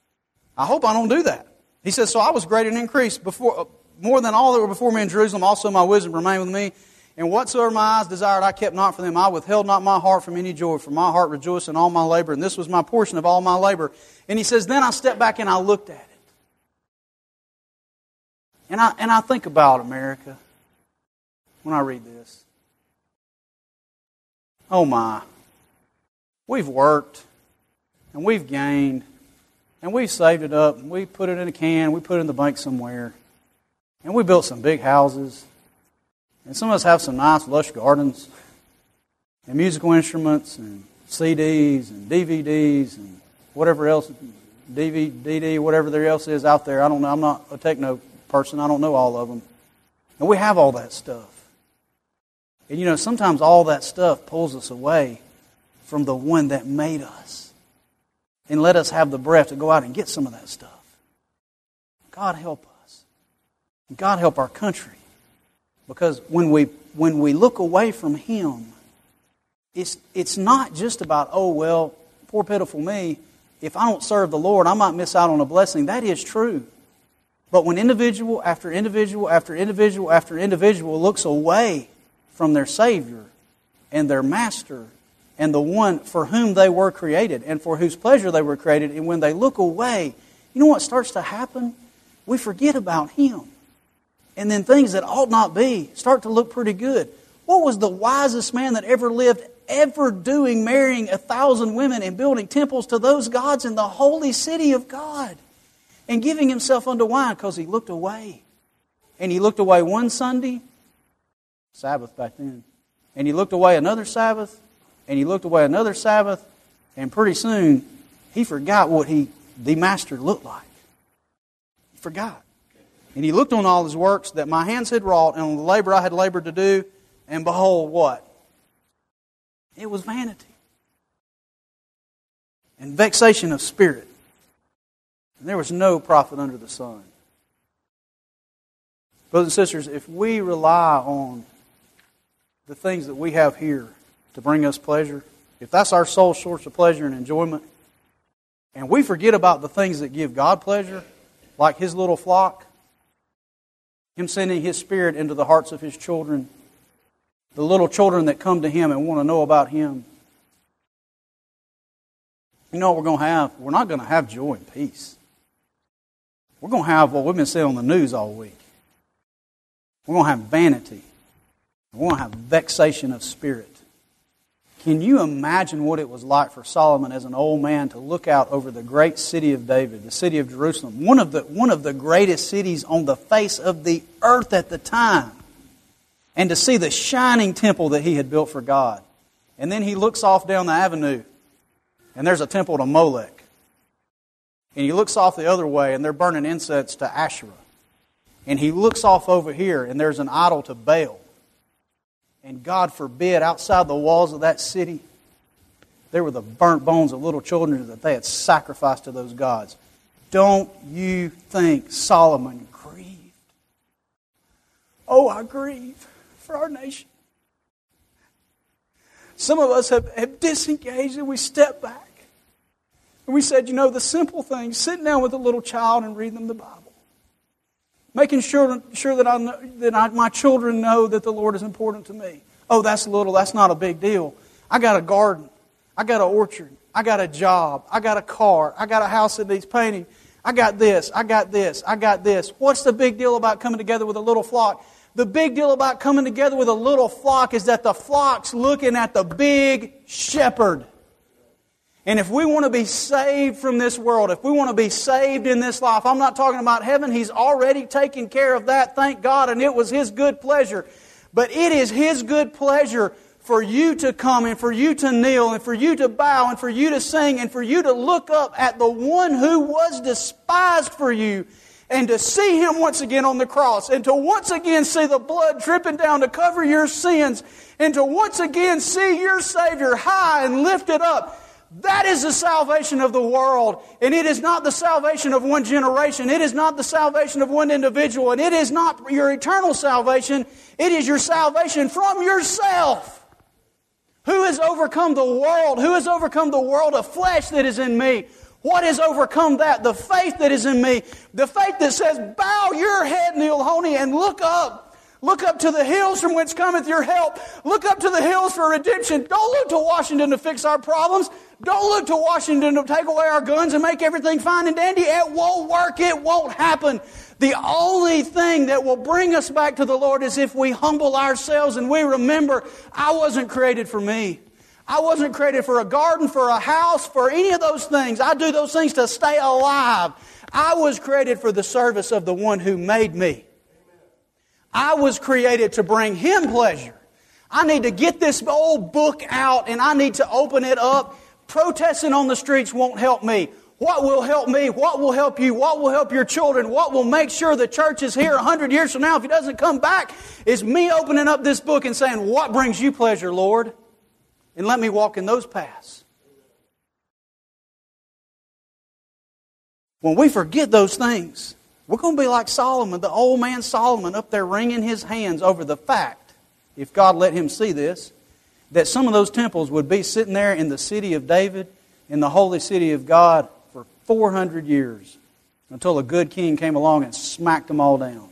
I hope I don't do that. He says, so I was great and increased before, more than all that were before me in Jerusalem. Also my wisdom remained with me. And whatsoever my eyes desired, I kept not for them. I withheld not my heart from any joy, for my heart rejoiced in all my labor. And this was my portion of all my labor. And he says, then I stepped back and I looked at it. And I, and I think about America when I read this. Oh my. We've worked and we've gained and we've saved it up and we put it in a can, we put it in the bank somewhere. And we built some big houses. And some of us have some nice lush gardens and musical instruments and C Ds and D V Ds and whatever else, D V D, whatever there else is out there. I don't know. I'm not a techno person. I don't know all of them. And we have all that stuff. And you know, sometimes all that stuff pulls us away from the one that made us and let us have the breath to go out and get some of that stuff. God help us. God help our country. Because when we when we look away from Him, it's it's not just about, oh, well, poor pitiful me. If I don't serve the Lord, I might miss out on a blessing. That is true. But when individual after individual after individual after individual looks away from their Savior and their Master and the one for whom they were created and for whose pleasure they were created, and when they look away, you know what starts to happen? We forget about Him. And then things that ought not be start to look pretty good. What was the wisest man that ever lived ever doing, marrying a thousand women and building temples to those gods in the holy city of God and giving himself unto wine? Because he looked away. And he looked away one Sunday, Sabbath back then, and he looked away another Sabbath, and he looked away another Sabbath, and pretty soon he forgot what he, the Master, looked like. He forgot. And he looked on all his works that my hands had wrought, and on the labor I had labored to do, and behold, what? It was vanity. And vexation of spirit. And there was no profit under the sun. Brothers and sisters, if we rely on the things that we have here to bring us pleasure, if that's our sole source of pleasure and enjoyment, and we forget about the things that give God pleasure, like His little flock, Him sending His Spirit into the hearts of His children, the little children that come to Him and want to know about Him, you know what we're going to have? We're not going to have joy and peace. We're going to have what we've been seeing on the news all week. We're going to have vanity. We're going to have vexation of spirit. Can you imagine what it was like for Solomon as an old man to look out over the great city of David, the city of Jerusalem, one of the, one of the greatest cities on the face of the earth at the time, and to see the shining temple that he had built for God? And then he looks off down the avenue, and there's a temple to Molech. And he looks off the other way, and they're burning incense to Asherah. And he looks off over here, and there's an idol to Baal. And God forbid, outside the walls of that city, there were the burnt bones of little children that they had sacrificed to those gods. Don't you think Solomon grieved? Oh, I grieve for our nation. Some of us have, have disengaged and we step back. And we said, you know, the simple things, sitting down with a little child and reading them the Bible. Making sure, sure that, I know, that I, my children know that the Lord is important to me. Oh, that's little, that's not a big deal. I got a garden. I got an orchard. I got a job. I got a car. I got a house that needs painting. I got this. I got this. I got this. What's the big deal about coming together with a little flock? The big deal about coming together with a little flock is that the flock's looking at the big shepherd. And if we want to be saved from this world, if we want to be saved in this life, I'm not talking about heaven. He's already taken care of that, thank God, and it was His good pleasure. But it is His good pleasure for you to come and for you to kneel and for you to bow and for you to sing and for you to look up at the one who was despised for you and to see Him once again on the cross and to once again see the blood dripping down to cover your sins and to once again see your Savior high and lifted up. That is the salvation of the world. And it is not the salvation of one generation. It is not the salvation of one individual. And it is not your eternal salvation. It is your salvation from yourself. Who has overcome the world? Who has overcome the world of flesh that is in me? What has overcome that? The faith that is in me. The faith that says, bow your head, Neil Honey, and look up. Look up to the hills from whence cometh your help. Look up to the hills for redemption. Don't look to Washington to fix our problems. Don't look to Washington to take away our guns and make everything fine and dandy. It won't work. It won't happen. The only thing that will bring us back to the Lord is if we humble ourselves and we remember, I wasn't created for me. I wasn't created for a garden, for a house, for any of those things. I do those things to stay alive. I was created for the service of the one who made me. I was created to bring Him pleasure. I need to get this old book out and I need to open it up. Protesting on the streets won't help me. What will help me? What will help you? What will help your children? What will make sure the church is here a hundred years from now if He doesn't come back is me opening up this book and saying, what brings you pleasure, Lord? And let me walk in those paths. When we forget those things, we're going to be like Solomon, the old man Solomon, up there wringing his hands over the fact, if God let him see this, that some of those temples would be sitting there in the city of David, in the holy city of God, for four hundred years, until a good king came along and smacked them all down.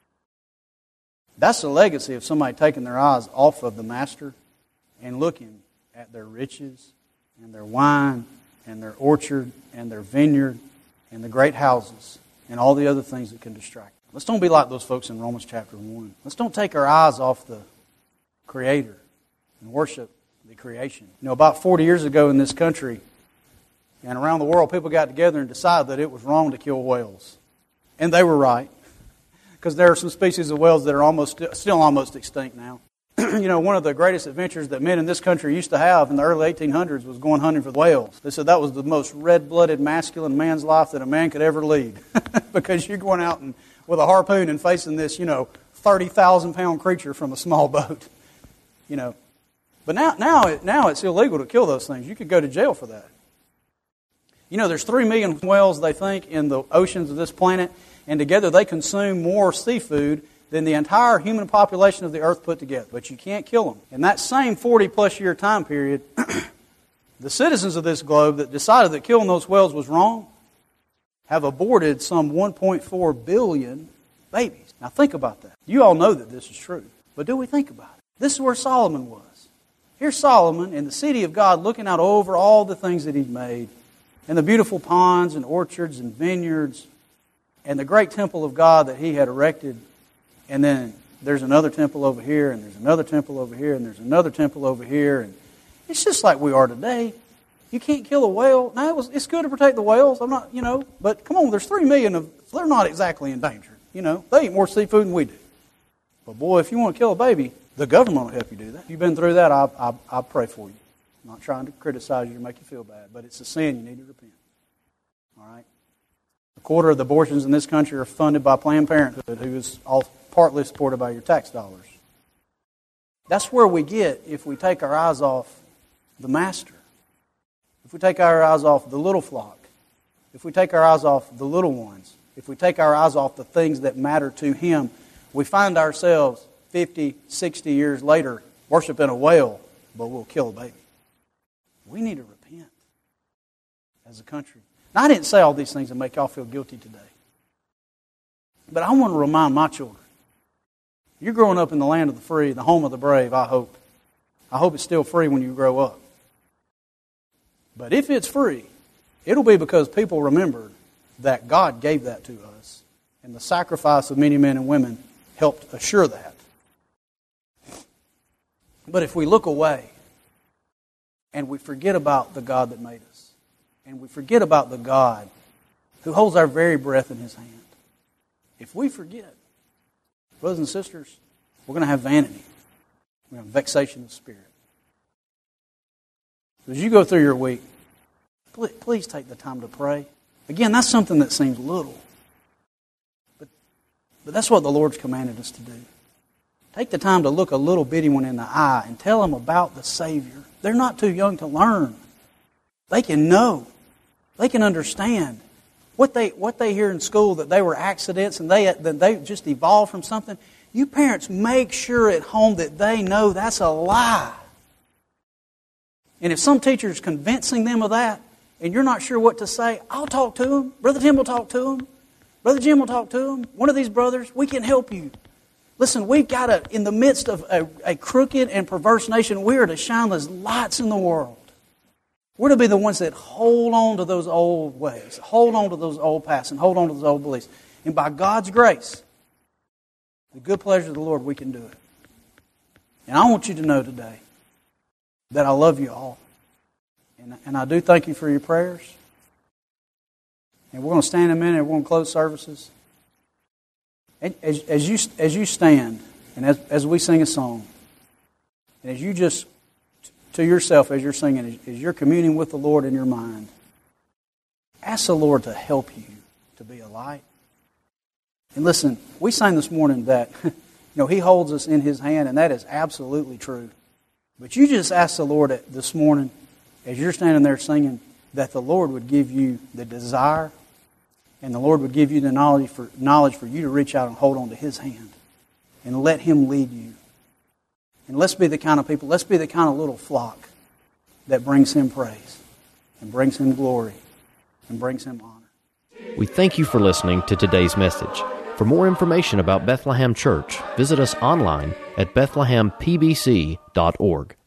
That's the legacy of somebody taking their eyes off of the Master and looking at their riches and their wine and their orchard and their vineyard and the great houses and all the other things that can distract. Let's don't be like those folks in Romans chapter one. Let's don't take our eyes off the Creator and worship the creation. You know, about forty years ago in this country and around the world, people got together and decided that it was wrong to kill whales. And they were right. Because there are some species of whales that are almost still almost extinct now. You know, one of the greatest adventures that men in this country used to have in the early eighteen hundreds was going hunting for whales. They said that was the most red-blooded, masculine man's life that a man could ever lead. Because you're going out and with a harpoon and facing this, you know, thirty thousand pound creature from a small boat. You know. But now, now, now it's illegal to kill those things. You could go to jail for that. You know, there's three million whales, they think, in the oceans of this planet. And together they consume more seafood than the entire human population of the earth put together. But you can't kill them. In that same forty plus year time period, the citizens of this globe that decided that killing those whales was wrong have aborted some one point four billion babies. Now think about that. You all know that this is true. But do we think about it? This is where Solomon was. Here's Solomon in the city of God looking out over all the things that He'd made and the beautiful ponds and orchards and vineyards and the great temple of God that He had erected. And then there's another temple over here, and there's another temple over here, and there's another temple over here. And it's just like we are today. You can't kill a whale. Now, it was, it's good to protect the whales. I'm not, you know, but come on, there's three million of, they're not exactly endangered. You know, they eat more seafood than we do. But boy, if you want to kill a baby, the government will help you do that. If you've been through that, I, I, I pray for you. I'm not trying to criticize you or make you feel bad, but it's a sin you need to repent. All right? A quarter of the abortions in this country are funded by Planned Parenthood, who is all partly supported by your tax dollars. That's where we get if we take our eyes off the Master. If we take our eyes off the little flock. If we take our eyes off the little ones. If we take our eyes off the things that matter to Him, we find ourselves fifty, sixty years later worshiping a whale, but we'll kill a baby. We need to repent as a country. Now, I didn't say all these things to make y'all feel guilty today. But I want to remind my children. You're growing up in the land of the free, the home of the brave, I hope. I hope it's still free when you grow up. But if it's free, it'll be because people remembered that God gave that to us. And the sacrifice of many men and women helped assure that. But if we look away and we forget about the God that made us, and we forget about the God who holds our very breath in His hand, if we forget, brothers and sisters, we're going to have vanity. We're going to have vexation of spirit. So as you go through your week, please take the time to pray. Again, that's something that seems little. But, but that's what the Lord's commanded us to do. Take the time to look a little bitty one in the eye and tell them about the Savior. They're not too young to learn. They can know. They can understand. What they what they hear in school, that they were accidents and they that they just evolved from something. You parents, make sure at home that they know that's a lie. And if some teacher is convincing them of that, and you're not sure what to say, I'll talk to them. Brother Tim will talk to them. Brother Jim will talk to them. One of these brothers, we can help you. Listen, we've got to, in the midst of a, a crooked and perverse nation, we are to shine as lights in the world. We're to be the ones that hold on to those old ways, hold on to those old paths, and hold on to those old beliefs. And by God's grace, the good pleasure of the Lord, we can do it. And I want you to know today that I love you all. And, and I do thank you for your prayers. And we're going to stand in a minute and we're going to close services. As, as, you, as you stand, and as, as we sing a song, and as you just, to yourself as you're singing, as, as you're communing with the Lord in your mind, ask the Lord to help you to be a light. And listen, we sang this morning that you know He holds us in His hand, and that is absolutely true. But you just ask the Lord this morning, as you're standing there singing, that the Lord would give you the desire, and the Lord would give you the knowledge for knowledge for you to reach out and hold on to His hand, and let Him lead you. And let's be the kind of people, let's be the kind of little flock that brings Him praise, and brings Him glory, and brings Him honor. We thank you for listening to today's message. For more information about Bethlehem Church, visit us online at bethlehem p b c dot org.